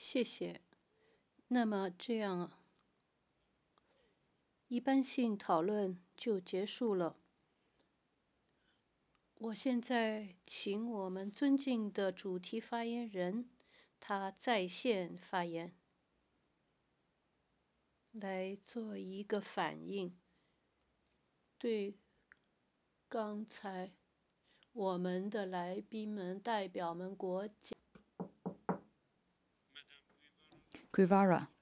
谢谢。那么这样，一般性讨论就结束了。我现在请我们尊敬的主题发言人，他在线发言，来做一个反应。对刚才我们的来宾们、代表们、国家。 Guevara.